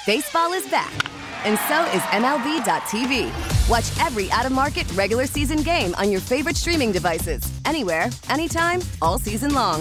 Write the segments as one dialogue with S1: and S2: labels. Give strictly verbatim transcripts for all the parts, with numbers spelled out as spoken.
S1: Baseball is back, and so is M L B dot T V. Watch every out-of-market regular season game on your favorite streaming devices, anywhere, anytime, all season long.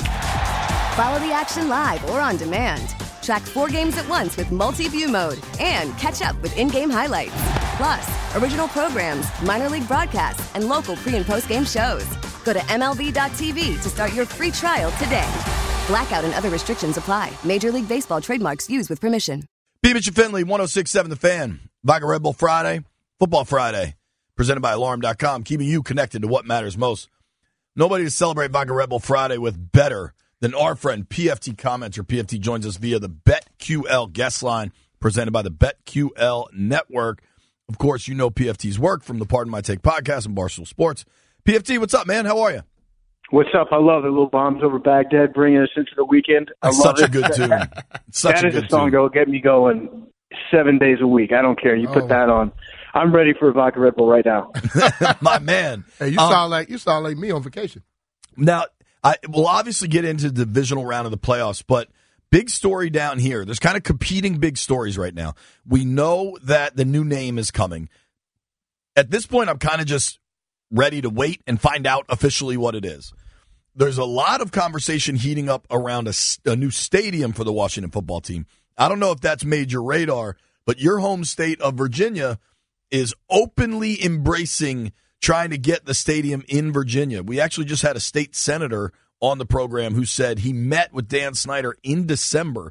S1: Follow the action live or on demand. Track four games at once with multi-view mode and catch up with in-game highlights. Plus, original programs, minor league broadcasts, and local pre- and post-game shows. Go to M L B dot T V to start your free trial today. Blackout and other restrictions apply. Major League Baseball trademarks used with permission.
S2: Beamish and Finley, one oh six point seven The Fan. Vodka Red Bull Friday, Football Friday, presented by Alarm dot com, keeping you connected to what matters most. Nobody to celebrate Vodka Red Bull Friday with better than our friend P F T commenter. P F T joins us via the BetQL guest line, presented by the BetQL Network. Of course, you know P F T's work from the Pardon My Take podcast and Barstool Sports. P F T, what's up, man? How are you?
S3: What's up? I love it. Little Bombs Over Baghdad, bringing us into the weekend. I
S2: That's
S3: love
S2: such
S3: it.
S2: a good tune. Such
S3: that
S2: a
S3: is
S2: good
S3: a song
S2: tune.
S3: that will get me going seven days a week. I don't care. You put
S4: Oh.
S3: that on. I'm ready for a vodka Red Bull right now.
S2: My man.
S4: Hey, you
S2: Um,
S4: sound like you sound like me on vacation.
S2: Now, I will obviously get into the divisional round of the playoffs, but big story down here. There's kind of competing big stories right now. We know that the new name is coming. At this point, I'm kind of just ready to wait and find out officially what it is. There's a lot of conversation heating up around a, a new stadium for the Washington football team. I don't know if that's made your radar, but your home state of Virginia is openly embracing trying to get the stadium in Virginia. We actually just had a state senator on the program who said he met with Dan Snyder in December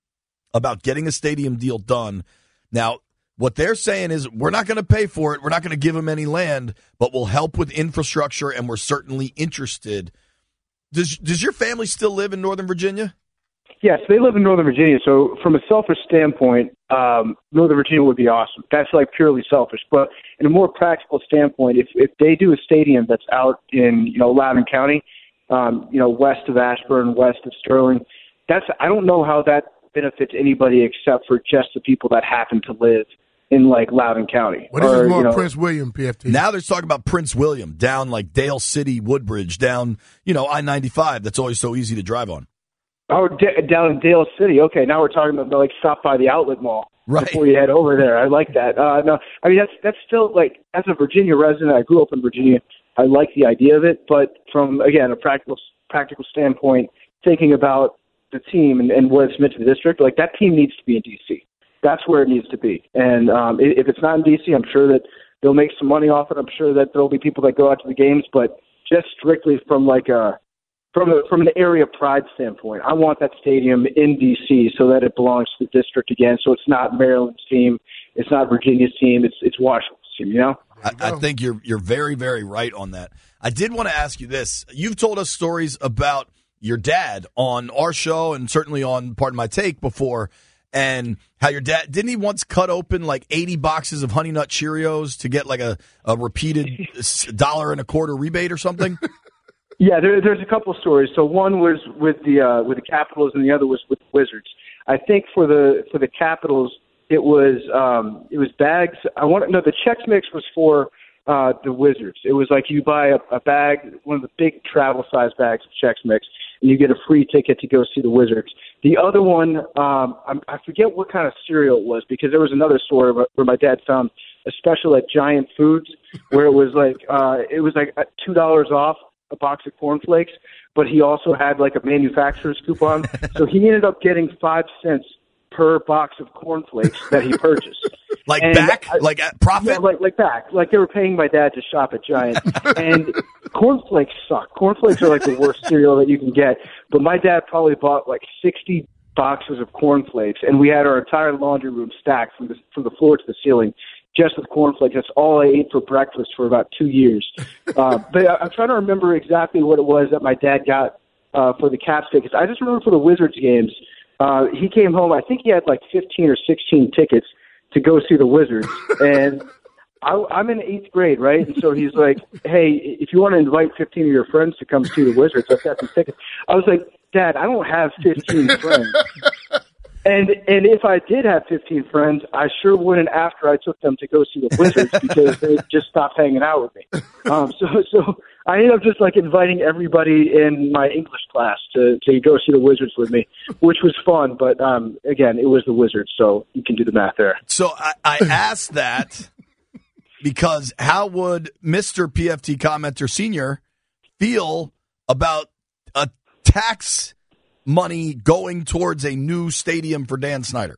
S2: about getting a stadium deal done. Now, what they're saying is we're not going to pay for it. We're not going to give them any land, but we'll help with infrastructure, and we're certainly interested. Does does your family still live in Northern Virginia?
S3: Yes, they live in Northern Virginia. So from a selfish standpoint, um, Northern Virginia would be awesome. That's like purely selfish. But in a more practical standpoint, if if they do a stadium that's out in, you know, Loudoun County, um, you know, west of Ashburn, west of Sterling, that's I don't know how that benefits anybody except for just the people that happen to live in like Loudoun County.
S4: Well, this
S3: or,
S4: is more
S3: you know,
S4: Prince William, P F T.
S2: Now they're talking about Prince William down like Dale City, Woodbridge, down, you know, I ninety-five. That's always so easy to drive on.
S3: Oh, d- down in Dale City. Okay, now we're talking about like stop by the outlet mall
S2: Right.
S3: before you head over there. I like that. Uh, no, I mean that's that's still like as a Virginia resident, I grew up in Virginia. I like the idea of it, but from again a practical practical standpoint, thinking about the team and, and what it's meant to the district, like that team needs to be in D C. That's where it needs to be. And um, if it's not in D C, I'm sure that they'll make some money off it. I'm sure that there'll be people that go out to the games, but just strictly from like a From a, from an area pride standpoint, I want that stadium in D C so that it belongs to the district again. So it's not Maryland's team, it's not Virginia's team, it's it's Washington's team. You know,
S2: I, I think you're you're very very right on that. I did want to ask you this: you've told us stories about your dad on our show and certainly on Pardon My Take before, and how your dad didn't he once cut open like eighty boxes of Honey Nut Cheerios to get like a a repeated dollar and a quarter rebate or something.
S3: Yeah, there, there's a couple of stories. So one was with the uh, with the Capitals, and the other was with the Wizards. I think for the for the Capitals, it was um, it was bags. I want to no, the Chex Mix was for uh, the Wizards. It was like you buy a, a bag, one of the big travel size bags of Chex Mix, and you get a free ticket to go see the Wizards. The other one, um, I, I forget what kind of cereal it was because there was another store where, where my dad found a special at Giant Foods where it was like uh, it was like two dollars off a box of cornflakes, but he also had like a manufacturer's coupon. So he ended up getting five cents per box of cornflakes that he purchased.
S2: Like
S3: And
S2: back?
S3: I-
S2: like at profit?
S3: Yeah, like like back. Like they were paying my dad to shop at Giant. And cornflakes suck. Cornflakes are like the worst cereal that you can get. But my dad probably bought like sixty boxes of cornflakes, and we had our entire laundry room stacked from the from the floor to the ceiling just with cornflakes. That's all I ate for breakfast for about two years. Uh, but I, I'm trying to remember exactly what it was that my dad got uh, for the Caps tickets. I just remember for the Wizards games, uh, he came home. I think he had like fifteen or sixteen tickets to go see the Wizards. And I, I'm in eighth grade, right? And so he's like, hey, if you want to invite fifteen of your friends to come see the Wizards, I've got some tickets. I was like, Dad, I don't have fifteen friends. And and if I did have fifteen friends, I sure wouldn't after I took them to go see the Wizards because they just stopped hanging out with me. Um, so so I ended up just like inviting everybody in my English class to, to go see the Wizards with me, which was fun. But um, again, it was the Wizards, so you can do the math there.
S2: So I, I asked that because how would Mister P F T Commenter Senior feel about a tax money going towards a new stadium for Dan Snyder?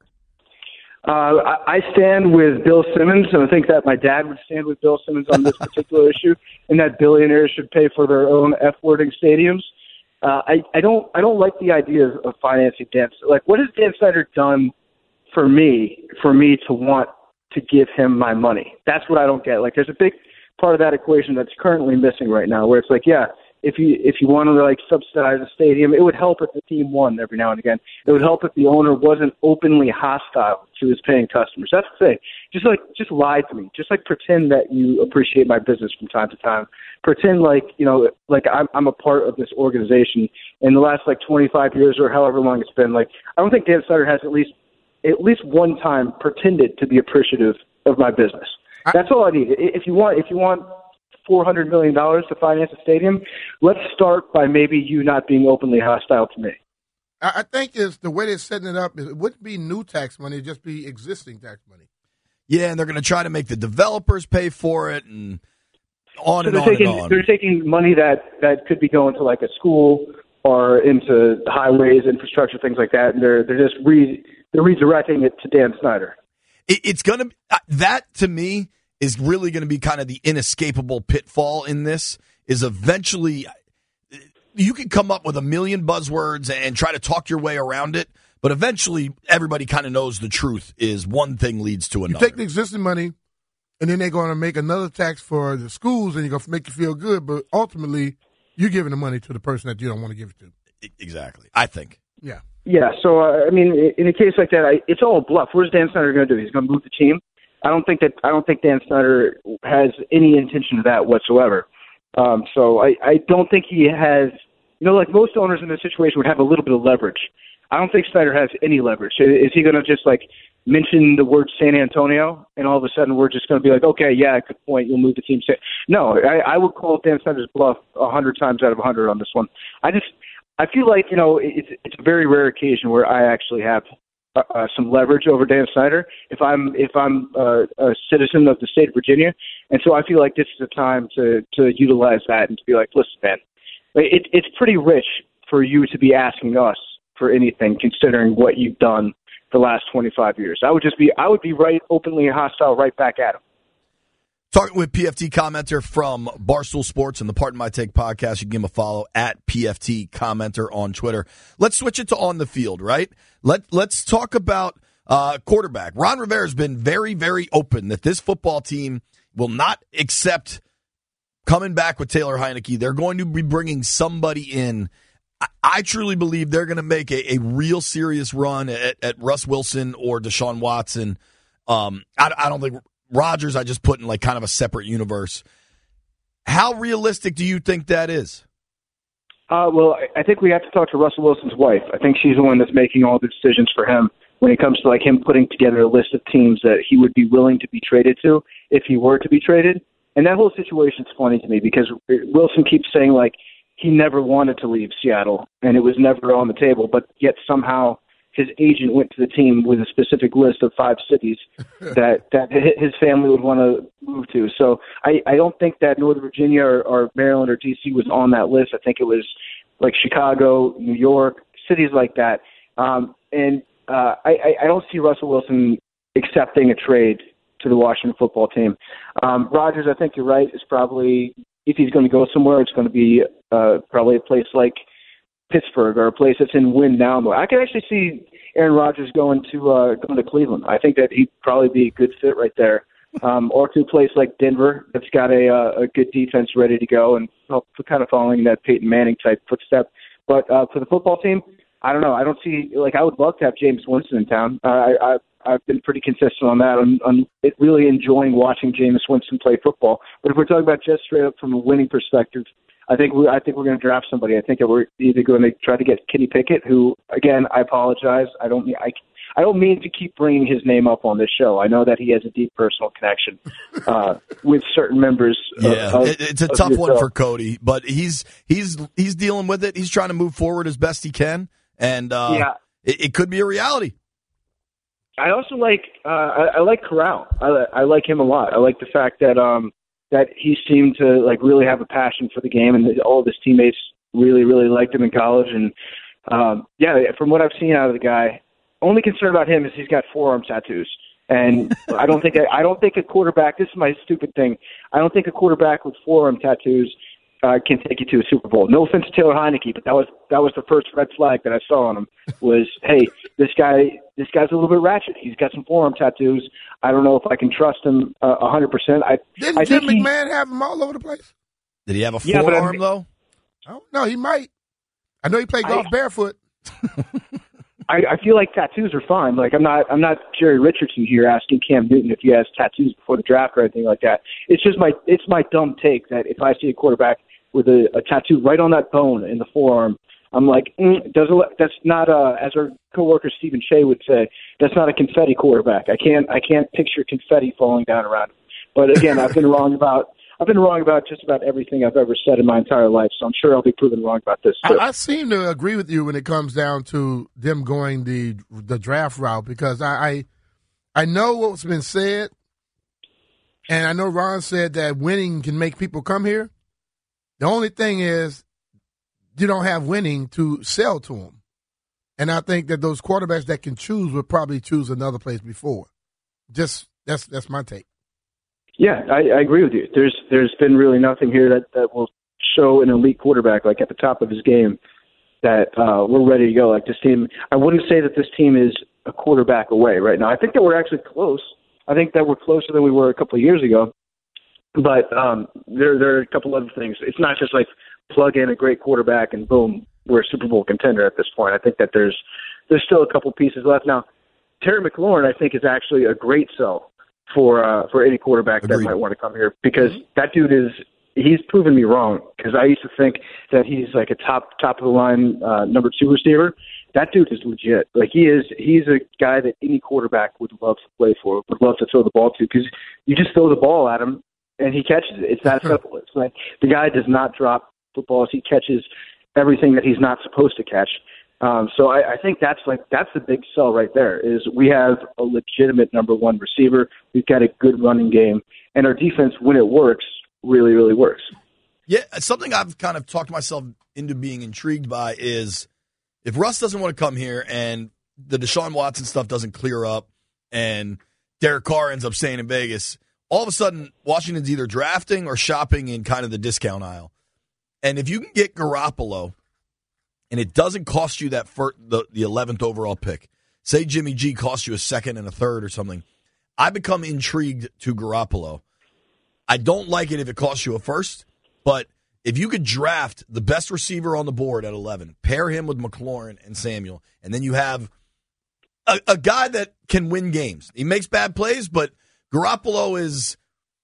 S3: Uh, I, I stand with Bill Simmons, and I think that my dad would stand with Bill Simmons on this particular issue, and that billionaires should pay for their own F-wording stadiums. Uh, I, I don't I don't like the idea of, of financing Dan. Like, what has Dan Snyder done for me, for me to want to give him my money? That's what I don't get. Like, there's a big part of that equation that's currently missing right now, where it's like, yeah, if you if you want to like subsidize a stadium, it would help if the team won every now and again. It would help if the owner wasn't openly hostile to his paying customers. That's the thing. Just like just lie to me. Just like pretend that you appreciate my business from time to time. Pretend like you know, like I'm I'm a part of this organization. In the last like twenty-five years or however long it's been, like I don't think Dan Snyder has at least at least one time pretended to be appreciative of my business. That's all I need. If you want, if you want. four hundred million dollars to finance a stadium, let's start by maybe you not being openly hostile to me.
S4: I think is the way they're setting it up, it wouldn't be new tax money, it'd just be existing tax money.
S2: Yeah, and they're going to try to make the developers pay for it and on
S3: so
S2: and
S3: they're
S2: on
S3: taking,
S2: and on.
S3: They're taking money that, that could be going to like a school or into highways, infrastructure, things like that, and they're they're just re, they're redirecting it to Dan Snyder.
S2: It, it's going to uh, that to me is really going to be kind of the inescapable pitfall in this, is eventually you can come up with a million buzzwords and try to talk your way around it, but eventually everybody kind of knows the truth is one thing leads to another.
S4: You take the existing money, and then they're going to make another tax for the schools, and you're going to make you feel good, but ultimately you're giving the money to the person that you don't want to give it to.
S2: Exactly, I think.
S4: Yeah.
S3: Yeah, so, uh, I mean, in a case like that, I, it's all a bluff. What is Dan Snyder going to do? He's going to move the team? I don't think that I don't think Dan Snyder has any intention of that whatsoever. Um, so I, I don't think he has, you know, like most owners in this situation would have a little bit of leverage. I don't think Snyder has any leverage. Is he going to just like mention the word San Antonio and all of a sudden we're just going to be like, okay, yeah, good point, you'll move the team? No, I, I would call Dan Snyder's bluff a hundred times out of a hundred on this one. I just I feel like you know it's it's a very rare occasion where I actually have Uh, some leverage over Dan Snyder if I'm if I'm uh, a citizen of the state of Virginia, and so I feel like this is a time to to utilize that and to be like, listen, man, it, it's pretty rich for you to be asking us for anything, considering what you've done the last twenty-five years. I would just be I would be right openly hostile right back at him.
S2: Talking with P F T commenter from Barstool Sports and the Pardon My Take podcast. You can give him a follow at P F T commenter on Twitter. Let's switch it to on the field, right? Let, let's talk about uh, quarterback. Ron Rivera has been very, very open that this football team will not accept coming back with Taylor Heinicke. They're going to be bringing somebody in. I, I truly believe they're going to make a, a real serious run at, at Russ Wilson or Deshaun Watson. Um, I, I don't think Rodgers I just put in like kind of a separate universe. How realistic do you think that is?
S3: Uh, well, I think we have to talk to Russell Wilson's wife. I think she's the one that's making all the decisions for him when it comes to like him putting together a list of teams that he would be willing to be traded to if he were to be traded. And that whole situation's funny to me because Wilson keeps saying like he never wanted to leave Seattle and it was never on the table, but yet somehow his agent went to the team with a specific list of five cities that, that his family would want to move to. So I, I don't think that Northern Virginia or, or Maryland or D C was on that list. I think it was like Chicago, New York, cities like that. Um, and uh, I, I don't see Russell Wilson accepting a trade to the Washington football team. Um, Rodgers, I think you're right, is probably, if he's going to go somewhere, it's going to be uh, probably a place like Pittsburgh or a place that's in win now mode. I could actually see Aaron Rodgers going to uh, going to Cleveland. I think that he'd probably be a good fit right there, um, or to a place like Denver that's got a uh, a good defense ready to go and well, kind of following that Peyton Manning type footstep. But uh, for the football team, I don't know. I don't see like I would love to have James Winston in town. Uh, I, I I've been pretty consistent on that. I'm, I'm really enjoying watching James Winston play football. But if we're talking about just straight up from a winning perspective, I think we, I think we're going to draft somebody. I think that we're either going to try to get Kenny Pickett, who, again, I apologize. I don't. I, I don't mean to keep bringing his name up on this show. I know that he has a deep personal connection uh, with certain members.
S2: Yeah,
S3: of,
S2: it, it's a tough one show. for Cody, but he's he's he's dealing with it. He's trying to move forward as best he can, and uh, yeah. it, it could be a reality.
S3: I also like uh, I, I like Corral. I, I like him a lot. I like the fact that um, that he seemed to like really have a passion for the game, and that all of his teammates really really liked him in college. And um, yeah, from what I've seen out of the guy, only concern about him is he's got forearm tattoos, and I don't think I, I don't think a quarterback. This is my stupid thing. I don't think a quarterback with forearm tattoos Uh, can take you to a Super Bowl. No offense to Taylor Heineke, but that was that was the first red flag that I saw on him. Was hey, this guy this guy's a little bit ratchet. He's got some forearm tattoos. I don't know if I can trust him a uh, hundred percent. I
S4: didn't
S3: I
S4: Jim
S3: think
S4: McMahon
S3: he,
S4: have him all over the place?
S2: Did he have a
S3: yeah,
S2: forearm
S3: I mean,
S2: though?
S4: I don't know. He might. I know he played golf
S3: I,
S4: barefoot.
S3: I, I feel like tattoos are fine. Like I'm not I'm not Jerry Richardson here asking Cam Newton if he has tattoos before the draft or anything like that. It's just my it's my dumb take that if I see a quarterback with a, a tattoo right on that bone in the forearm, I'm like, mm, doesn't that's not uh, as our coworker Stephen Shea would say, that's not a confetti quarterback. I can't I can't picture confetti falling down around him. But again, I've been wrong about I've been wrong about just about everything I've ever said in my entire life, so I'm sure I'll be proven wrong about this too.
S4: I, I seem to agree with you when it comes down to them going the the draft route, because I I, I know what's been said, and I know Ron said that winning can make people come here. The only thing is you don't have winning to sell to them. And I think that those quarterbacks that can choose would probably choose another place before. Just that's that's my take.
S3: Yeah, I, I agree with you. There's there's been really nothing here that, that will show an elite quarterback like at the top of his game that uh, we're ready to go. Like this team, I wouldn't say that this team is a quarterback away right now. I think that we're actually close. I think that we're closer than we were a couple of years ago. But um, there, there are a couple other things. It's not just like plug in a great quarterback and boom, we're a Super Bowl contender at this point. I think that there's there's still a couple pieces left. Now, Terry McLaurin, I think, is actually a great sell for uh, for any quarterback Agreed. that might want to come here, because mm-hmm. that dude is he's proven me wrong. Because I used to think that he's like a top top of the line uh, number two receiver. That dude is legit. Like he is, he's a guy that any quarterback would love to play for, would love to throw the ball to, because you just throw the ball at him and he catches it. It's that simple. It's like the guy does not drop footballs. He catches everything that he's not supposed to catch. Um, so I, I think that's like that's the big sell right there. Is we have a legitimate number one receiver. We've got a good running game, and our defense, when it works, really, really works.
S2: Yeah, something I've kind of talked myself into being intrigued by is if Russ doesn't want to come here and the Deshaun Watson stuff doesn't clear up, and Derek Carr ends up staying in Vegas. All of a sudden, Washington's either drafting or shopping in kind of the discount aisle. And if you can get Garoppolo, and it doesn't cost you that first, the, the eleventh overall pick, say Jimmy G costs you a second and a third or something, I become intrigued to Garoppolo. I don't like it if it costs you a first, but if you could draft the best receiver on the board at eleven, pair him with McLaurin and Samuel, and then you have a, a guy that can win games. He makes bad plays, but Garoppolo is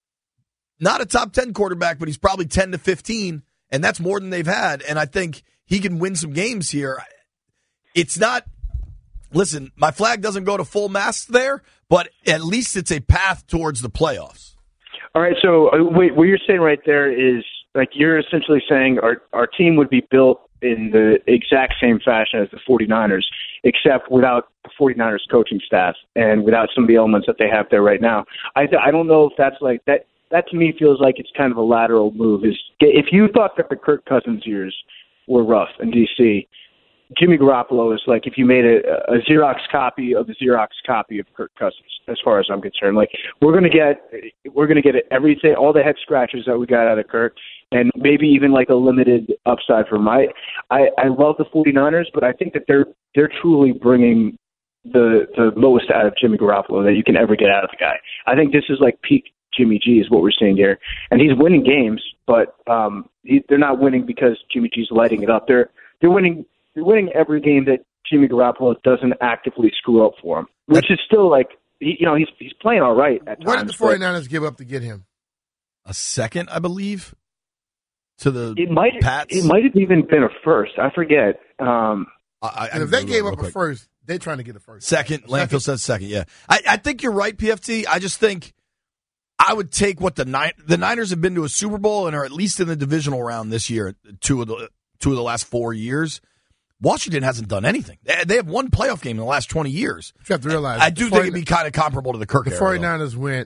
S2: not a top ten quarterback, but he's probably ten to fifteen, and that's more than they've had. And I think he can win some games here. It's not, listen, my flag doesn't go to full mast there, but at least it's a path towards the playoffs.
S3: All right, so uh, wait, what you're saying right there is, like, you're essentially saying our, our team would be built in the exact same fashion as the 49ers, except without the 49ers coaching staff and without some of the elements that they have there right now. I I don't know if that's like that. That to me feels like it's kind of a lateral move. Is if you thought that the Kirk Cousins years were rough in D C, Jimmy Garoppolo is like if you made a, a Xerox copy of the Xerox copy of Kirk Cousins. As far as I'm concerned, like we're gonna get we're gonna get everything, all the head scratchers that we got out of Kirk, and maybe even like a limited upside from my. I I love the 49ers, but I think that they're they're truly bringing the the most out of Jimmy Garoppolo that you can ever get out of the guy. I think this is like peak Jimmy G is what we're seeing here, and he's winning games, but um, he, they're not winning because Jimmy G's lighting it up. They're they're winning they're winning every game that Jimmy Garoppolo doesn't actively screw up for him, which is still like. He, you know, he's he's playing all right at times.
S4: What did the 49ers give up to get him?
S2: A second, I believe, to the
S3: it might
S2: Pats.
S3: It might have even been a first. I forget. Um,
S2: I, I,
S4: and if they gave up a first, they're trying to get a first.
S2: Second, Landfill says second, yeah. I, I think you're right, P F T. I just think I would take what the Nin- the Niners have been to a Super Bowl and are at least in the divisional round this year, two of the two of the last four years. Washington hasn't done anything. They, they have one playoff game in the last twenty years.
S4: You have to realize.
S2: I do think it'd be kind of comparable to the Kirk
S4: The
S2: era,
S4: 49ers though. Went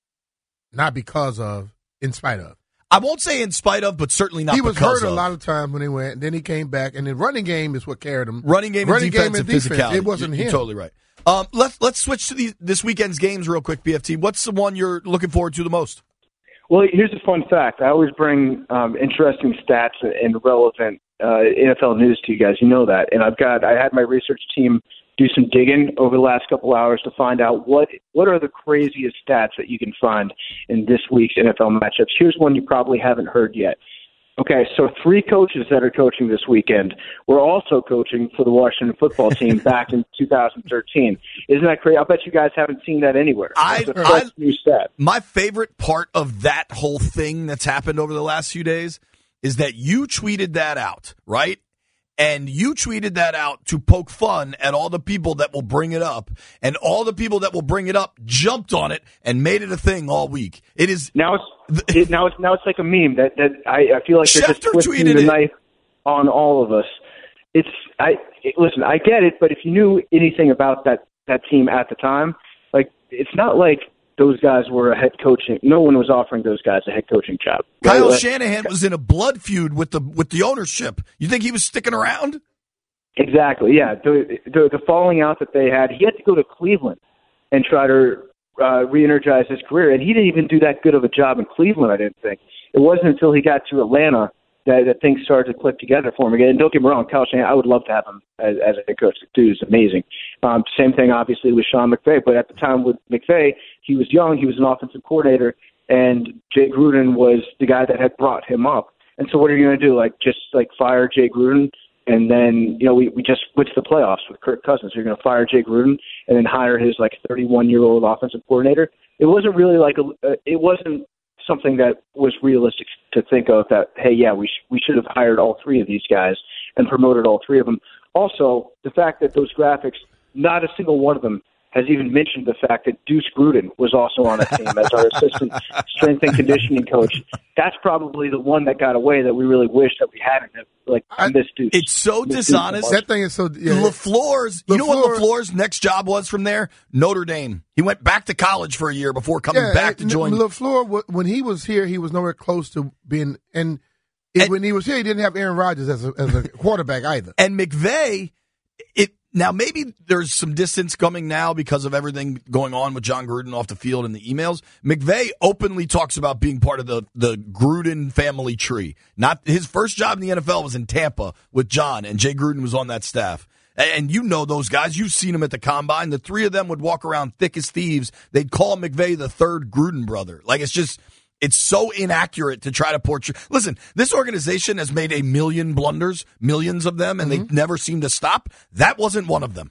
S4: not because of, in spite of.
S2: I won't say in spite of, but certainly not
S4: he was
S2: because
S4: hurt
S2: of.
S4: a lot of times when he went, and then he came back, and the running game is what carried him.
S2: Running game
S4: running
S2: and defense
S4: game
S2: and,
S4: and
S2: physicality.
S4: defense. It wasn't
S2: you're,
S4: him.
S2: You're totally right. Um, let's let's switch to the, this weekend's games real quick, B F T. What's the one you're looking forward to the most?
S3: Well, here's a fun fact. I always bring um, interesting stats and relevant uh, N F L news to you guys. You know that. And I've got I had my research team do some digging over the last couple hours to find out what what are the craziest stats that you can find in this week's N F L matchups. Here's one you probably haven't heard yet. Okay, so three coaches that are coaching this weekend were also coaching for the Washington football team back in two thousand thirteen. Isn't that crazy? I'll bet you guys haven't seen that anywhere.
S2: I,
S3: That's a fresh
S2: I,
S3: new stat.
S2: My favorite part of that whole thing that's happened over the last few days is that you tweeted that out, right? And you tweeted that out to poke fun at all the people that will bring it up. And all the people that will bring it up jumped on it and made it a thing all week. It is
S3: now it's it, now it's now it's like a meme that, that I, I feel like they're
S2: Schefter
S3: just twisting
S2: tweeted
S3: the
S2: it.
S3: knife on all of us. It's I it, listen, I get it, but if you knew anything about that, that team at the time, like it's not like those guys were a head coaching. No one was offering those guys a head coaching job.
S2: Kyle
S3: right?
S2: Shanahan was in a blood feud with the with the ownership. You think he was sticking around?
S3: Exactly. Yeah. The, the the falling out that they had, he had to go to Cleveland and try to uh, re-energize his career, and he didn't even do that good of a job in Cleveland. I didn't think it wasn't until he got to Atlanta that, that things started to click together for him again. And don't get me wrong, Kyle Shanahan, I would love to have him as, as a head coach. The dude is amazing. Um, same thing, obviously, with Sean McVay. But at the time with McVay, he was young. He was an offensive coordinator, and Jay Gruden was the guy that had brought him up. And so what are you going to do? Like, just, like, fire Jay Gruden? And then, you know, we, we just went to the playoffs with Kirk Cousins. You're going to fire Jay Gruden and then hire his, like, thirty-one-year-old offensive coordinator? It wasn't really like a uh, – it wasn't something that was realistic to think of that, hey, yeah, we, sh- we should have hired all three of these guys and promoted all three of them. Also, the fact that those graphics, not a single one of them has even mentioned the fact that Deuce Gruden was also on the team as our assistant strength and conditioning coach. That's probably the one that got away that we really wish that we hadn't. Like, I miss Deuce.
S2: It's so
S3: miss
S2: dishonest.
S4: That thing is so. Yeah.
S2: LaFleur's, you
S4: LaFleur,
S2: know what LaFleur's next job was from there? Notre Dame. He went back to college for a year before coming
S4: yeah,
S2: back to join.
S4: LaFleur, when he was here, he was nowhere close to being. And, it,
S2: and
S4: when he was here, he didn't have Aaron Rodgers as a, as a quarterback either.
S2: And McVay, it now maybe there's some distance coming now because of everything going on with John Gruden off the field and the emails. McVay openly talks about being part of the, the Gruden family tree. Not his first job in the N F L was in Tampa with John, and Jay Gruden was on that staff. And you know those guys. You've seen them at the combine. The three of them would walk around thick as thieves. They'd call McVay the third Gruden brother. Like, it's just, it's so inaccurate to try to portray. Listen, this organization has made a million blunders, millions of them, and mm-hmm. they never seem to stop. That wasn't one of them.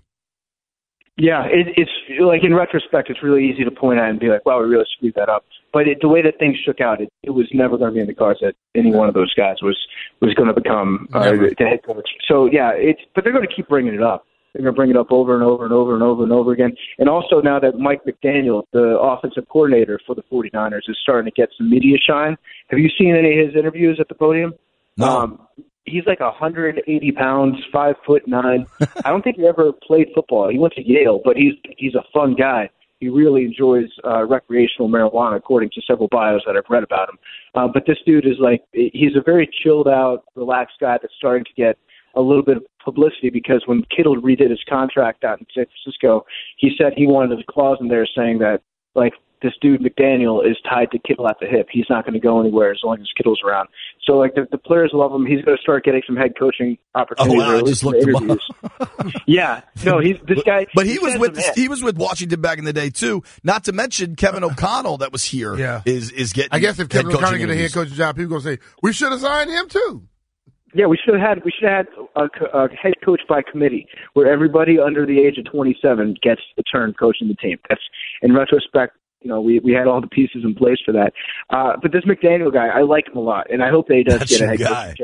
S3: Yeah, it, it's like in retrospect, it's really easy to point at and be like, wow, we really screwed that up. But it, the way that things shook out, it, it was never going to be in the cards that any one of those guys was, was going to become uh, the head coach. So, yeah, it's but they're going to keep bringing it up. They're going to bring it up over and over and over and over and over again. And also now that Mike McDaniel, the offensive coordinator for the 49ers, is starting to get some media shine. Have you seen any of his interviews at the podium?
S2: No.
S3: Um, he's like one hundred eighty pounds, five foot nine. I don't think he ever played football. He went to Yale, but he's he's a fun guy. He really enjoys uh, recreational marijuana, according to several bios that I've read about him. Uh, but this dude is like, he's a very chilled out, relaxed guy that's starting to get a little bit of publicity because when Kittle redid his contract out in San Francisco, he said he wanted a clause in there saying that, like, this dude McDaniel is tied to Kittle at the hip. He's not going to go anywhere as long as Kittle's around. So, like, the, the players love him. He's going to start getting some head coaching opportunities.
S2: Oh, wow,
S3: or at
S2: I just
S3: least
S2: looked him
S3: interviews.
S2: up.
S3: Yeah, no, he's this guy.
S2: But he was
S3: says
S2: with
S3: him,
S2: he was with Washington back in the day too. Not to mention Kevin O'Connell that was here.
S4: Yeah.
S2: is is getting.
S4: I guess if Kevin
S2: head
S4: O'Connell
S2: coaching
S4: get a head coaching job, people are going to say we should have signed him too.
S3: Yeah, we should have had we should have had a, a head coach by committee where everybody under the age of twenty-seven gets a turn coaching the team. That's in retrospect. You know, we we had all the pieces in place for that. Uh, but this McDaniel guy, I like him a lot, and I hope that he does
S2: That's
S3: get a
S2: your
S3: head
S2: guy.
S3: coaching job.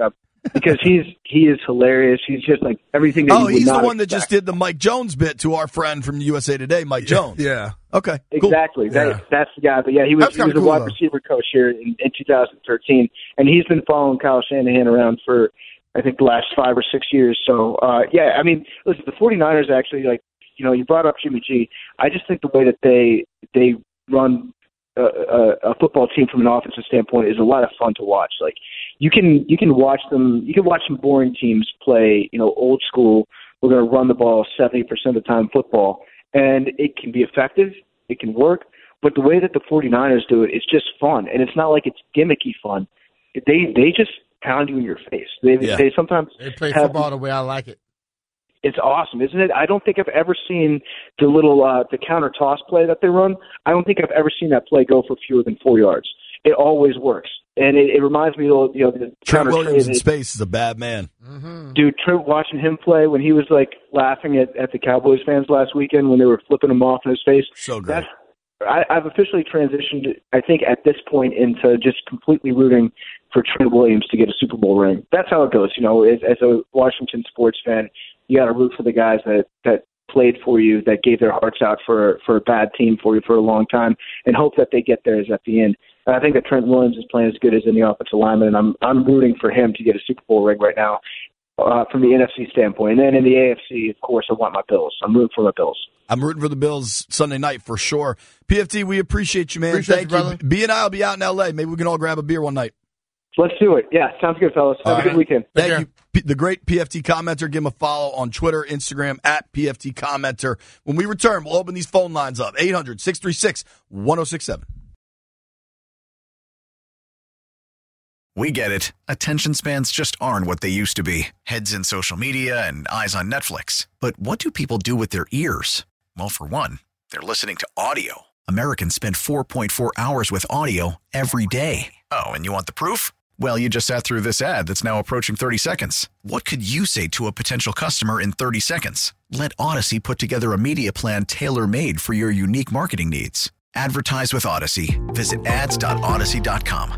S3: because he's he is hilarious. He's just like everything that
S2: oh,
S3: you would
S2: he's
S3: not
S2: the one
S3: expect.
S2: that just did the Mike Jones bit to our friend from U S A Today, Mike Jones.
S4: Yeah.
S2: Okay. Cool.
S3: Exactly. That,
S4: Yeah.
S3: That's the guy. But yeah, he was,
S4: That's
S3: he was
S4: kinda
S3: a
S4: cool,
S3: wide
S4: though.
S3: receiver coach here in, in two thousand thirteen, and he's been following Kyle Shanahan around for, I think, the last five or six years. So, uh, yeah, I mean, listen, the 49ers actually, like, you know, you brought up Jimmy G. I just think the way that they they run a, a, a football team from an offensive standpoint is a lot of fun to watch. Like, you can you can watch them, you can watch some boring teams play, you know, old school. We're going to run the ball seventy percent of the time football, and it can be effective. It can work. But the way that the 49ers do it, it's just fun, and it's not like it's gimmicky fun. They they just pound you in your face. They
S2: Yeah.
S3: they sometimes
S4: They play
S3: have,
S4: football the way I like it.
S3: It's awesome, isn't it? I don't think I've ever seen the little uh, the counter toss play that they run. I don't think I've ever seen that play go for fewer than four yards. It always works, and it, it reminds me of you know the
S2: Trent
S3: counter
S2: Williams in
S3: trade.
S2: space is a bad man.
S4: Mm-hmm.
S3: Dude, Trent, watching him play when he was like laughing at, at the Cowboys fans last weekend when they were flipping him off in his face.
S2: So great.
S3: That's, I, I've officially transitioned, I think, at this point into just completely rooting for Trent Williams to get a Super Bowl ring. That's how it goes. You know, as, as a Washington sports fan, you got to root for the guys that, that played for you, that gave their hearts out for, for a bad team for you for a long time, and hope that they get theirs at the end. And I think that Trent Williams is playing as good as any offensive lineman, and I'm I'm rooting for him to get a Super Bowl ring right now uh, from the N F C standpoint. And then in the A F C, of course, I want my Bills. I'm rooting for my Bills.
S2: I'm rooting for the Bills Sunday night for sure. P F T, we appreciate you, man.
S4: Appreciate
S2: Thank
S4: you, brother.
S2: B and I will be out in L A. Maybe we can all grab a beer one night.
S3: Let's do it. Yeah, sounds good, fellas. Have
S2: All
S3: a good
S2: right.
S3: weekend.
S2: Thank
S4: care.
S2: you. P- the great P F T commenter. Give him a follow on Twitter, Instagram, at P F T commenter. When we return, we'll open these phone lines up. eight hundred, six three six, one oh six seven.
S5: We get it. Attention spans just aren't what they used to be. Heads in social media and eyes on Netflix. But what do people do with their ears? Well, for one, they're listening to audio. Americans spend four point four hours with audio every day. Oh, and you want the proof? Well, you just sat through this ad that's now approaching thirty seconds. What could you say to a potential customer in thirty seconds? Let Odyssey put together a media plan tailor-made for your unique marketing needs. Advertise with Odyssey. Visit ads dot odyssey dot com.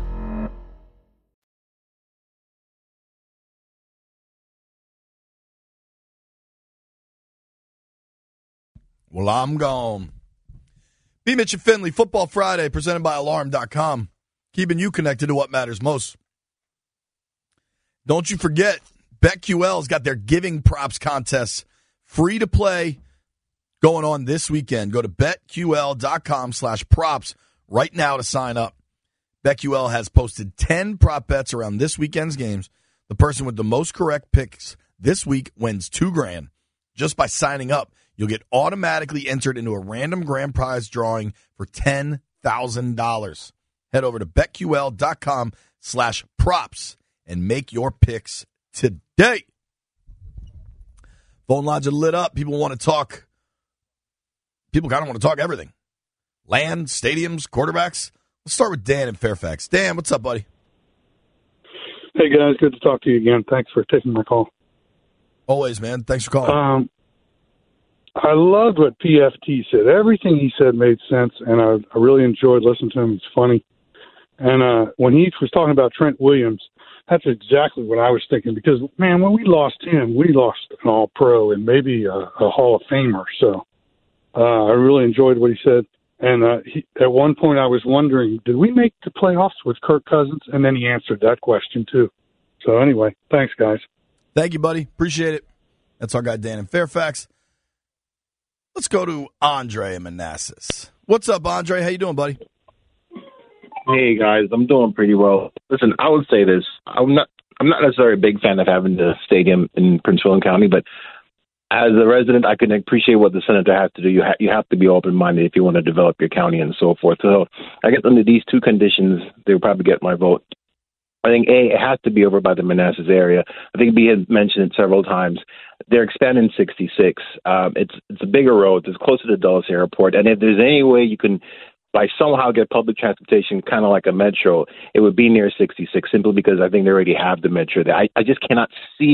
S2: Well, I'm gone. B. Mitch and Finley, Football Friday, presented by Alarm dot com. Keeping you connected to what matters most. Don't you forget, BetQL's got their Giving Props contest free to play going on this weekend. Go to betql dot com slash props right now to sign up. BetQL has posted ten prop bets around this weekend's games. The person with the most correct picks this week wins two grand. Just by signing up, you'll get automatically entered into a random grand prize drawing for ten thousand dollars. Head over to betql dot com slash props and make your picks today. Phone lines are lit up. People want to talk. People kind of want to talk everything. Land, stadiums, quarterbacks. Let's start with Dan in Fairfax. Dan, what's up, buddy?
S6: Hey, guys. Good to talk to you again. Thanks for taking my call.
S2: Always, man. Thanks for calling.
S6: Um, I loved what P F T said. Everything he said made sense, and I, I really enjoyed listening to him. He's funny. And uh, when he was talking about Trent Williams, that's exactly what I was thinking. Because, man, when we lost him, we lost an all-pro and maybe a, a Hall of Famer. So uh, I really enjoyed what he said. And uh, he, at one point I was wondering, did we make the playoffs with Kirk Cousins? And then he answered that question, too. So anyway, thanks, guys.
S2: Thank you, buddy. Appreciate it. That's our guy, Dan in Fairfax. Let's go to Andre in Manassas. What's up, Andre? How you doing, buddy?
S7: Hey guys, I'm doing pretty well. Listen, I would say this: I'm not, I'm not necessarily a big fan of having the stadium in Prince William County, but as a resident, I can appreciate what the senator has to do. You ha- you have to be open-minded if you want to develop your county and so forth. So, I guess under these two conditions, they'll probably get my vote. I think A, it has to be over by the Manassas area. I think B has mentioned it several times. They're expanding sixty-six. Um, it's it's a bigger road. It's closer to Dulles Airport, and if there's any way you can like somehow get public transportation kind of like a metro, it would be near sixty-six simply because I think they already have the metro there. I, I just cannot see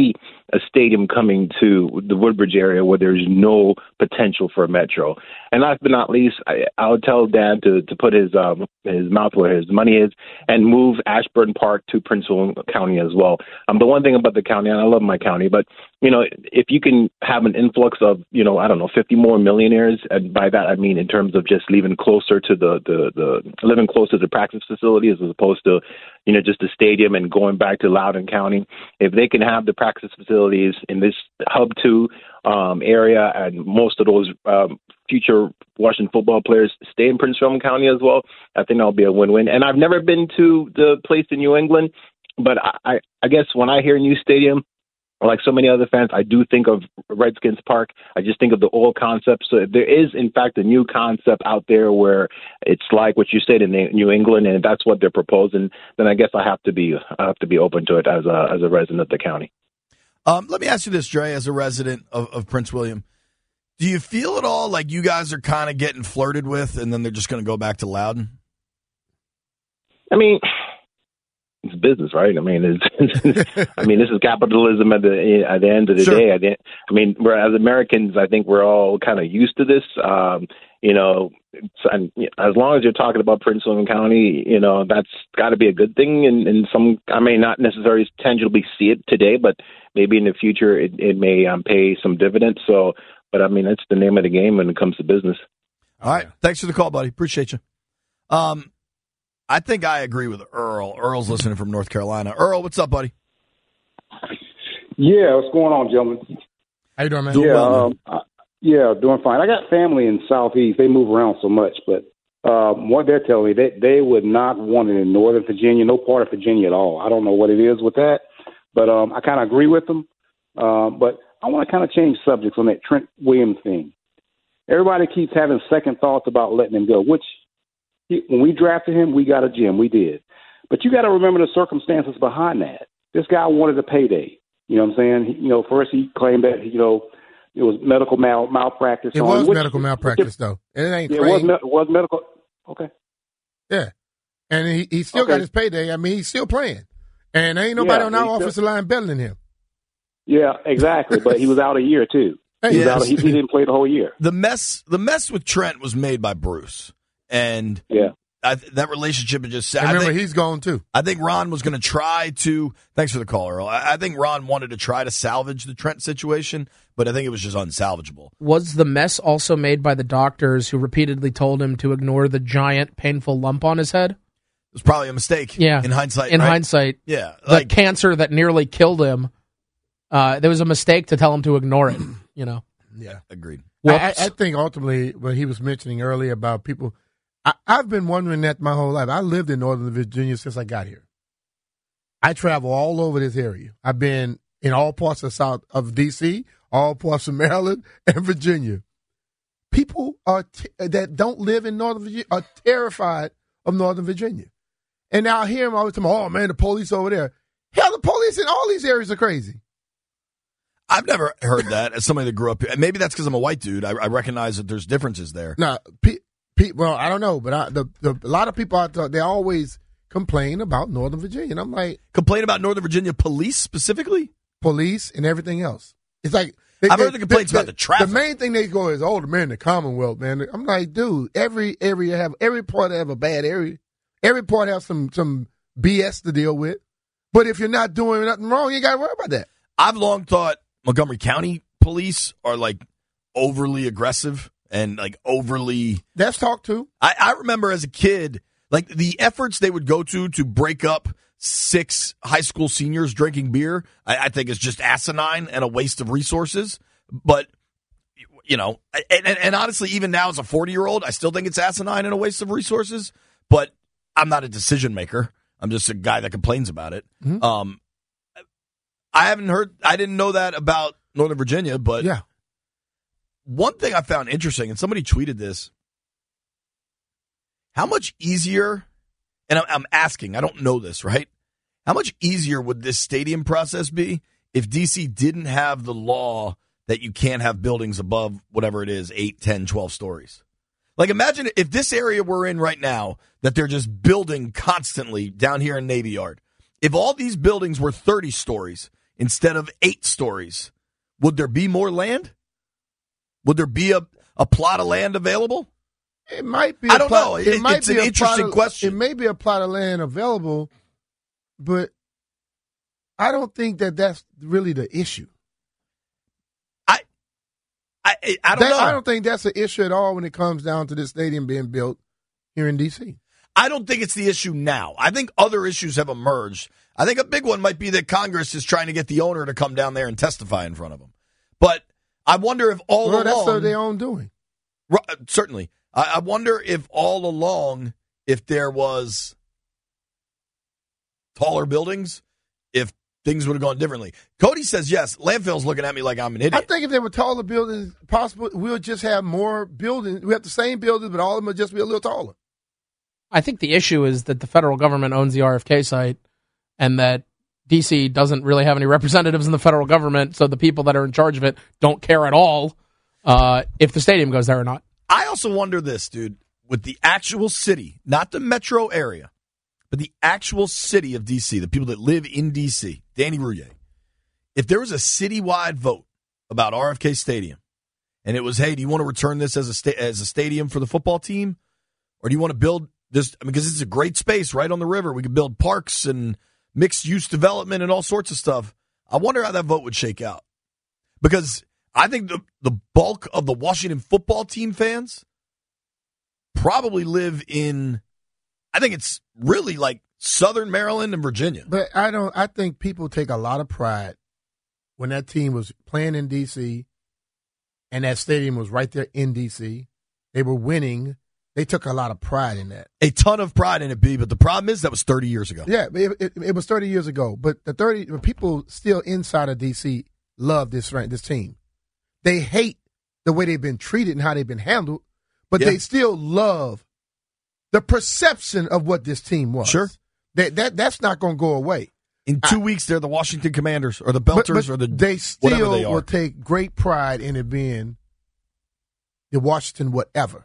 S7: a stadium coming to the Woodbridge area where there's no potential for a metro. And last but not least, I, I'll tell Dan to, to put his um, his mouth where his money is and move Ashburn Park to Prince William County as well. Um, the one thing about the county, and I love my county, but, you know, if you can have an influx of, you know, I don't know, fifty more millionaires, and by that I mean in terms of just living closer to the, the, the living closer to practice facilities as opposed to, you know, just the stadium and going back to Loudoun County. If they can have the practice facilities in this hub two um, area, and most of those um, future Washington football players stay in Prince William County as well, I think that'll be a win-win. And I've never been to the place in New England, but I, I guess when I hear new stadium, like so many other fans, I do think of Redskins Park. I just think of the old concept. So if there is, in fact, a new concept out there where it's like what you said in New England, and that's what they're proposing, then I guess I have to be I have to be open to it as a as a resident of the county.
S2: Um, let me ask you this, Dre, as a resident of, of Prince William, do you feel at all like you guys are kind of getting flirted with, and then they're just going to go back to Loudoun?
S7: I mean, it's business, right? I mean, it's, I mean, this is capitalism at the at the end of the
S2: Sure.
S7: day. I, didn't, I mean, we're, as Americans, I think we're all kind of used to this. Um, you know, and as long as you're talking about Prince William County, you know, that's got to be a good thing. And, and some, I may not necessarily tangibly see it today, but maybe in the future it, it may um, pay some dividends. So, but I mean, that's the name of the game when it comes to business.
S2: All right. Thanks for the call, buddy. Appreciate you. Um, I think I agree with Earl. Earl's listening from North Carolina. Earl, what's up, buddy?
S8: Yeah, what's going on, gentlemen?
S4: How you doing, man?
S2: Doing
S8: yeah,
S2: well, man.
S8: um, uh, yeah, doing fine. I got family in Southeast. They move around so much, but um, what they're telling me, they they would not want it in Northern Virginia, no part of Virginia at all. I don't know what it is with that, but um, I kind of agree with them. Uh, but I want to kind of change subjects on that Trent Williams thing. Everybody keeps having second thoughts about letting him go, which he, when we drafted him, we got a gem. We did. But you got to remember the circumstances behind that. This guy wanted a payday. You know what I'm saying? He, you know, first he claimed that, you know, it was medical mal- malpractice.
S4: It
S8: on,
S4: was
S8: which,
S4: medical malpractice, though. And it ain't
S8: yeah, it
S4: crazy.
S8: was, me- it was medical. Okay.
S4: Yeah. And he, he still
S8: Okay.
S4: got his payday. I mean, he's still playing. And there ain't nobody
S8: Yeah,
S4: on our
S8: he still-
S4: offensive line better than him.
S8: Yeah, exactly. But he was out a year, too.
S4: Hey,
S8: He, was
S2: Yes.
S8: out, he, he didn't play the whole year.
S2: The mess, the mess with Trent was made by Bruce, and
S8: Yeah.
S2: I, that relationship is just.
S4: And
S2: I
S4: remember,
S2: think,
S4: he's gone, too.
S2: I think Ron was going to try to. Thanks for the call, Earl. I, I think Ron wanted to try to salvage the Trent situation, but I think it was just unsalvageable.
S9: Was the mess also made by the doctors who repeatedly told him to ignore the giant, painful lump on his head?
S2: It was probably a mistake.
S9: Yeah.
S2: in hindsight.
S9: In
S2: right?
S9: hindsight,
S2: yeah,
S9: the
S2: like
S9: cancer that nearly killed him, uh, there was a mistake to tell him to ignore it, you know?
S4: Yeah.
S2: agreed.
S4: I, I,
S9: Whoops.
S4: I think ultimately, what he was mentioning earlier about people, I, I've been wondering that my whole life. I lived in Northern Virginia since I got here. I travel all over this area. I've been in all parts of South of D C, all parts of Maryland and Virginia. People are t- that don't live in Northern Virginia are terrified of Northern Virginia. And now I hear them all the time, oh, man, the police over there. Hell, the police in all these areas are crazy.
S2: I've never heard that as somebody that grew up here. Maybe that's because I'm a white dude. I, I recognize that there's differences there.
S4: Now, pe- pe- well, I don't know, but I, the, the, a lot of people out there, they always complain about Northern Virginia. And I'm like,
S2: Complain about Northern Virginia police specifically?
S4: police and everything else. It's like they,
S2: I've
S4: they-
S2: heard the complaints about the traffic.
S4: The main thing they go is, oh, the man in the Commonwealth, man. I'm like, dude, every area have every part have a bad area. Every part has some some B S to deal with. But if you're not doing nothing wrong, you ain't got to worry about that.
S2: I've long thought Montgomery County police are like overly aggressive and like overly.
S4: That's talk to.
S2: I, I remember as a kid, like the efforts they would go to to break up six high school seniors drinking beer, I, I think is just asinine and a waste of resources. But, you know, and, and, and honestly, even now as a forty-year-old, I still think it's asinine and a waste of resources. But I'm not a decision maker. I'm just a guy that complains about it.
S4: Mhm.
S2: Um, I haven't heard, I didn't know that about Northern Virginia, but
S4: Yeah.
S2: one thing I found interesting, and somebody tweeted this, how much easier, and I'm, I'm asking, I don't know this, right? How much easier would this stadium process be if D C didn't have the law that you can't have buildings above whatever it is, eight, ten, twelve stories? Like imagine if this area we're in right now, that they're just building constantly down here in Navy Yard. If all these buildings were thirty stories, instead of eight stories, would there be more land? Would there be a, a plot of land available?
S4: It might be.
S2: I don't
S4: plot,
S2: know.
S4: It,
S2: It,
S4: might
S2: it's
S4: be
S2: an
S4: a
S2: interesting
S4: plot of,
S2: question.
S4: It may be a plot of land available, but I don't think that that's really the issue.
S2: I, I, I don't
S4: that,
S2: know.
S4: I don't think that's an issue at all when it comes down to this stadium being built here in D C.
S2: I don't think it's the issue now. I think other issues have emerged. I think a big one might be that Congress is trying to get the owner to come down there and testify in front of them. But I wonder if all
S4: well,
S2: along...
S4: that's uh, their own doing.
S2: Right, certainly. I, I wonder if all along, if there was taller buildings, if things would have gone differently. Cody says yes. Landfill's looking at me like I'm an idiot.
S4: I think if there were taller buildings possible, we'll just have more buildings. We have the same buildings, but all of them will just be a little taller.
S9: I think the issue is that the federal government owns the R F K site and that D C doesn't really have any representatives in the federal government, so the people that are in charge of it don't care at all uh, if the stadium goes there or not.
S2: I also wonder this, dude, with the actual city, not the metro area, but the actual city of D C, the people that live in D C, Danny Rouillet, if there was a citywide vote about R F K Stadium, and it was, hey, do you want to return this as a sta- as a stadium for the football team, or do you want to build this? I mean, because it's a great space right on the river. We could build parks and mixed-use development and all sorts of stuff. I wonder how that vote would shake out. Because I think the, the bulk of the Washington football team fans probably live in, I think it's really like Southern Maryland and Virginia.
S4: But I don't. I think people take a lot of pride when that team was playing in D C and that stadium was right there in D C. They were winning. They took a lot of pride in that.
S2: A ton of pride in it, B. But the problem is that was thirty years ago.
S4: Yeah, it, it, it was thirty years ago. But the thirty people still inside of D C love this this team. They hate the way they've been treated and how they've been handled, but
S2: Yeah.
S4: they still love the perception of what this team was.
S2: Sure.
S4: That that that's not going to go away.
S2: In two I, weeks, they're the Washington Commanders or the Belters
S4: but, but
S2: or the
S4: they still
S2: whatever they are.
S4: will take great pride in it being the Washington whatever.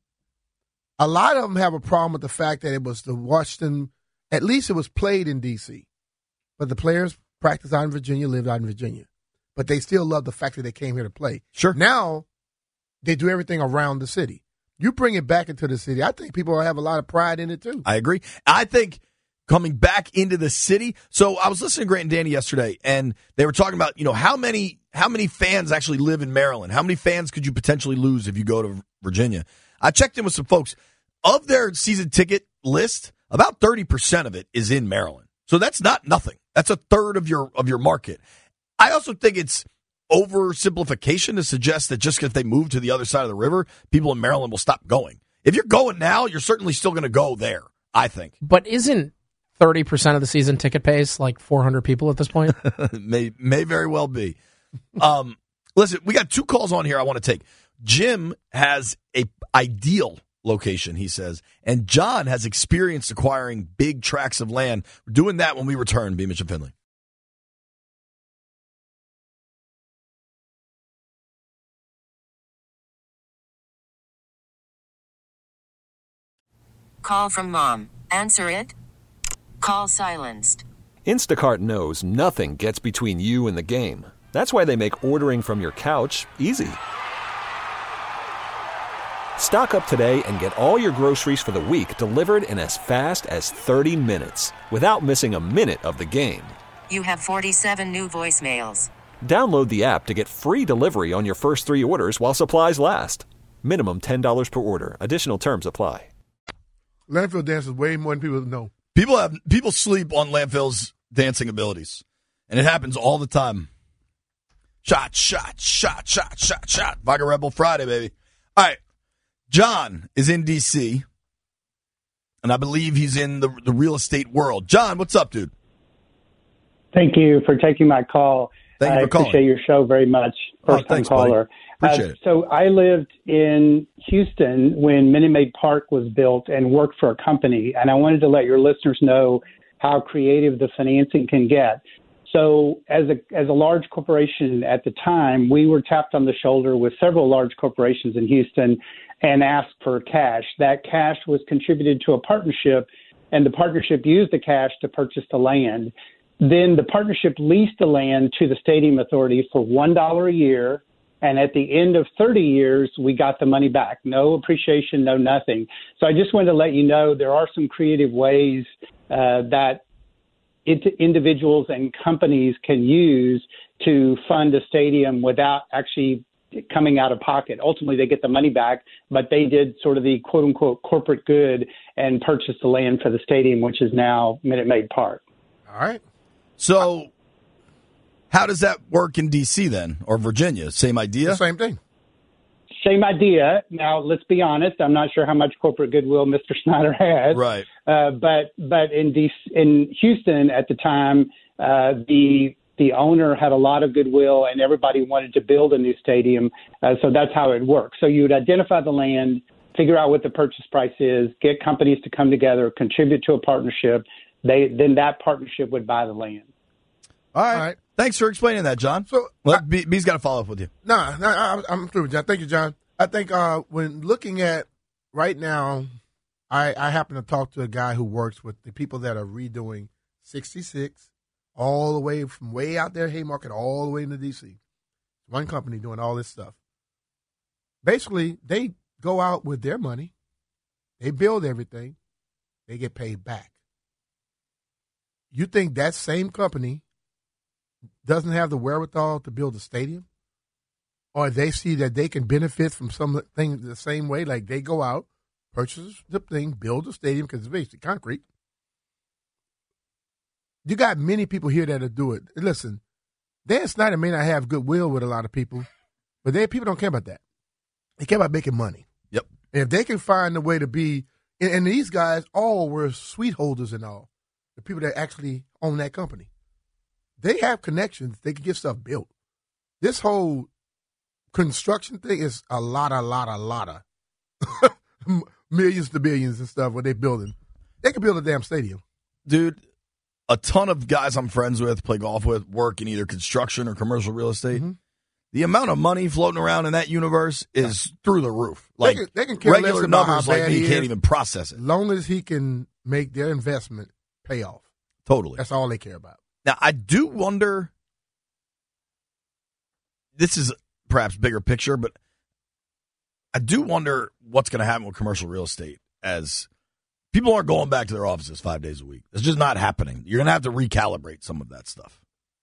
S4: A lot of them have a problem with the fact that it was the Washington, at least it was played in D C, but the players practiced out in Virginia, lived out in Virginia. But they still love the fact that they came here to play.
S2: Sure.
S4: Now, they do everything around the city. You bring it back into the city, I think people will have a lot of pride in it, too.
S2: I agree. I think coming back into the city. So I was listening to Grant and Danny yesterday, and they were talking about, you know, how many how many fans actually live in Maryland? How many fans could you potentially lose if you go to Virginia? I checked in with some folks. Of their season ticket list, about thirty percent of it is in Maryland. So that's not nothing. That's a third of your of your market. I also think it's oversimplification to suggest that just because they move to the other side of the river, people in Maryland will stop going. If you're going now, you're certainly still going to go there, I think.
S9: But isn't thirty percent of the season ticket base like four hundred people at this point?
S2: may may very well be. Um, listen, we got two calls on here I want to take. Jim has a ideal location, he says, and John has experience acquiring big tracts of land. We're doing that when we return. B. Mitch and Finley.
S10: Call from mom. Answer it. Call silenced.
S11: Instacart knows nothing gets between you and the game. That's why they make ordering from your couch easy. Stock up today and get all your groceries for the week delivered in as fast as thirty minutes without missing a minute of the game.
S10: You have forty-seven new voicemails.
S11: Download the app to get free delivery on your first three orders while supplies last. Minimum ten dollars per order. Additional terms apply.
S4: Landfill dance is way more than people know.
S2: People have people sleep on Landfill's dancing abilities, and it happens all the time. Shot, shot, shot, shot, shot, shot. Vodka Rebel Friday, baby. All right. John is in D C, and I believe he's in the the real estate world. John, what's up, dude?
S12: Thank you for taking my call.
S2: Thank you for
S12: I
S2: calling.
S12: appreciate your show very much. First
S2: Oh, thanks,
S12: time caller.
S2: buddy. Appreciate it.
S12: So I lived in Houston when Minute Maid Park was built and worked for a company, and I wanted to let your listeners know how creative the financing can get. So as a as a large corporation at the time, we were tapped on the shoulder with several large corporations in Houston and asked for cash. That cash was contributed to a partnership, and the partnership used the cash to purchase the land. Then the partnership leased the land to the Stadium Authority for one dollar a year. And at the end of thirty years, we got the money back. No appreciation, no nothing. So I just wanted to let you know there are some creative ways uh, that it, individuals and companies can use to fund a stadium without actually coming out of pocket. Ultimately, they get the money back, but they did sort of the quote-unquote corporate good and purchased the land for the stadium, which is now Minute Maid Park.
S4: All right.
S2: So how does that work in D C then, or Virginia? Same idea?
S4: The same thing.
S12: Same idea. Now, let's be honest. I'm not sure how much corporate goodwill Mister Snyder has.
S2: Right.
S12: Uh, but but in D C, in Houston at the time, uh, the the owner had a lot of goodwill, and everybody wanted to build a new stadium. Uh, so that's how it works. So you would identify the land, figure out what the purchase price is, get companies to come together, contribute to a partnership. They then that partnership would buy the land.
S2: All right. All right. Thanks for explaining that, John. So well, B, B's got to follow up with you.
S4: No, nah, nah, I'm through, John. Thank you, John. I think uh, when looking at right now, I, I happen to talk to a guy who works with the people that are redoing sixty-six all the way from way out there, Haymarket, all the way into D C. One company doing all this stuff. Basically, they go out with their money, they build everything, they get paid back. You think that same company doesn't have the wherewithal to build a stadium? Or they see that they can benefit from something the same way, like they go out, purchase the thing, build a stadium, because it's basically concrete. You got many people here that'll do it. Listen, Dan Snyder may not have goodwill with a lot of people, but they people don't care about that. They care about making money.
S2: Yep.
S4: And if they can find a way to be, and, and these guys all were suite holders and all, the people that actually own that company. They have connections. They can get stuff built. This whole construction thing is a lot, a lot, a lot of millions to billions and stuff what they're building. They can build a damn stadium.
S2: Dude, a ton of guys I'm friends with, play golf with, work in either construction or commercial real estate. Mm-hmm. The amount of money floating around in that universe is yeah. through the roof. Like,
S4: they can, they can care
S2: regular
S4: less about
S2: numbers
S4: how
S2: like
S4: bad
S2: me
S4: he
S2: can't
S4: is,
S2: even process it.
S4: As long as he can make their investment pay off.
S2: Totally.
S4: That's all they care about.
S2: Now, I do wonder, this is perhaps bigger picture, but I do wonder what's going to happen with commercial real estate as people aren't going back to their offices five days a week. It's just not happening. You're going to have to recalibrate some of that stuff.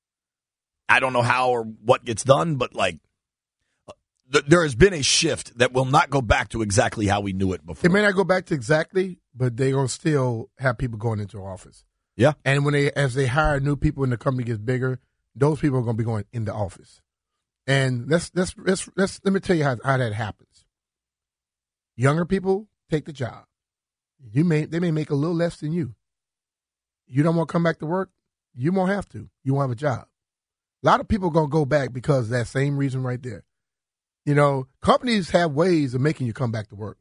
S2: I don't know how or what gets done, but like th- there has been a shift that will not go back to exactly how we knew it before.
S4: It may not go back to exactly, but they're going to still have people going into office.
S2: Yeah.
S4: And when they, as they hire new people and the company gets bigger, those people are going to be going in the office. And let's, let's, let's, let's let me tell you how, how that happens. Younger people take the job. You may, they may make a little less than you. You don't want to come back to work? You won't have to. You won't have a job. A lot of people are going to go back because of that same reason right there. You know, companies have ways of making you come back to work.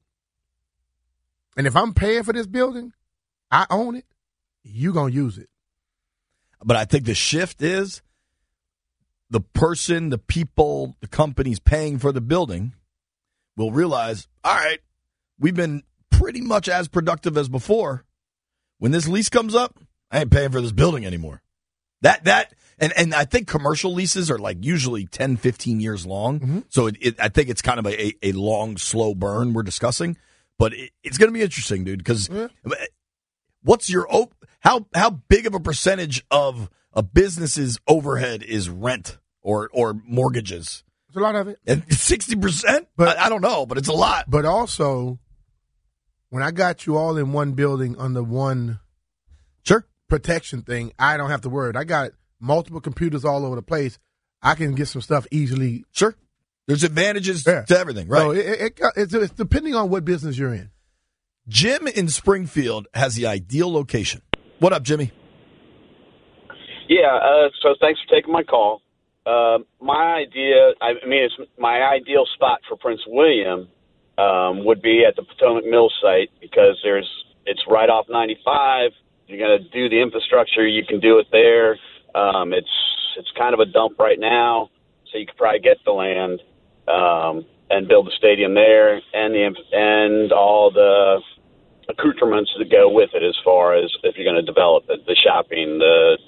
S4: And if I'm paying for this building, I own it, you're going to use it.
S2: But I think the shift is the person, the people, the companies paying for the building will realize, all right, we've been pretty much as productive as before. When this lease comes up, I ain't paying for this building anymore. That, that, and, and I think commercial leases are like usually ten, fifteen years long. Mm-hmm. So it, it, I think it's kind of a, a long, slow burn we're discussing. But it, it's going to be interesting, dude, because yeah. what's your, how, how big of a percentage of a business's overhead is rent or, or mortgages?
S4: It's a lot of it.
S2: And sixty percent? But I, I don't know, but it's a lot.
S4: But also, when I got you all in one building under one
S2: sure
S4: protection thing, I don't have to worry. I got multiple computers all over the place. I can get some stuff easily.
S2: Sure. There's advantages yeah. to everything, right?
S4: So it, it, it's, it's depending on what business you're in.
S2: Jim in Springfield has the ideal location. What up, Jimmy?
S13: Yeah, uh, so thanks for taking my call. Uh, my idea, I mean, it's my ideal spot for Prince William um, would be at the Potomac Mill site because there's it's right off ninety-five. You're going to do the infrastructure, you can do it there. Um, it's it's kind of a dump right now, so you could probably get the land um, and build a stadium there, and the and all the accoutrements that go with it, as far as if you're going to develop it, the shopping, the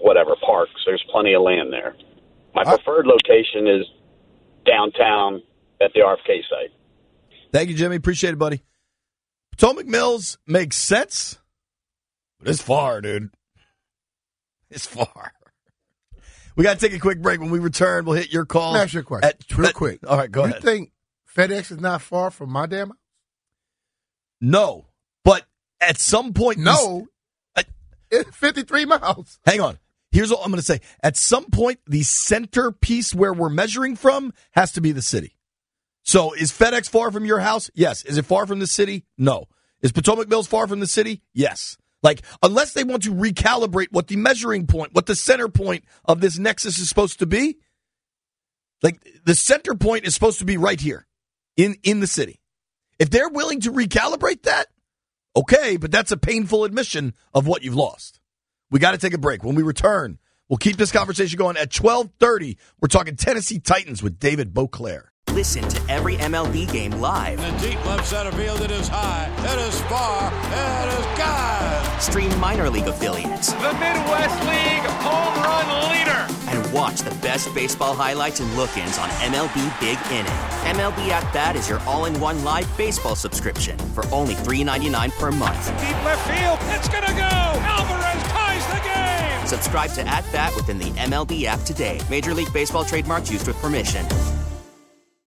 S13: whatever parks. There's plenty of land there. My
S2: All
S13: preferred location is downtown at the R F K site.
S2: Thank you, Jimmy. Appreciate it, buddy. Potomac Mills makes sense, but it's far, dude. It's far. We got to take a quick break. When we return, we'll hit your call.
S4: Let me ask you a question,
S2: at,
S4: real
S2: at,
S4: quick.
S2: All right, go
S4: you
S2: ahead.
S4: You think FedEx is not far from my damn house?
S2: No, but at some point,
S4: no,
S2: I,
S4: it's fifty-three miles.
S2: Hang on. Here's what I'm going to say. At some point, the centerpiece where we're measuring from has to be the city. So is FedEx far from your house? Yes. Is it far from the city? No. Is Potomac Mills far from the city? Yes. Like, unless they want to recalibrate what the measuring point, what the center point of this nexus is supposed to be, like, the center point is supposed to be right here in, in the city. If they're willing to recalibrate that, okay, but that's a painful admission of what you've lost. We got to take a break. When we return, we'll keep this conversation going. At twelve thirty, we're talking Tennessee Titans with David Beauclair.
S14: Listen to every M L B game live.
S15: In the deep left center field, it is high, it is far, it is gone.
S14: Stream minor league affiliates.
S15: The Midwest League home run leader.
S14: And watch the best baseball highlights and look-ins on M L B Big Inning. M L B At Bat is your all-in-one live baseball subscription for only three dollars and ninety-nine cents per month.
S15: Deep left field, it's gonna go. Alvarez ties the game.
S14: Subscribe to At Bat within the M L B app today. Major League Baseball trademarks used with permission.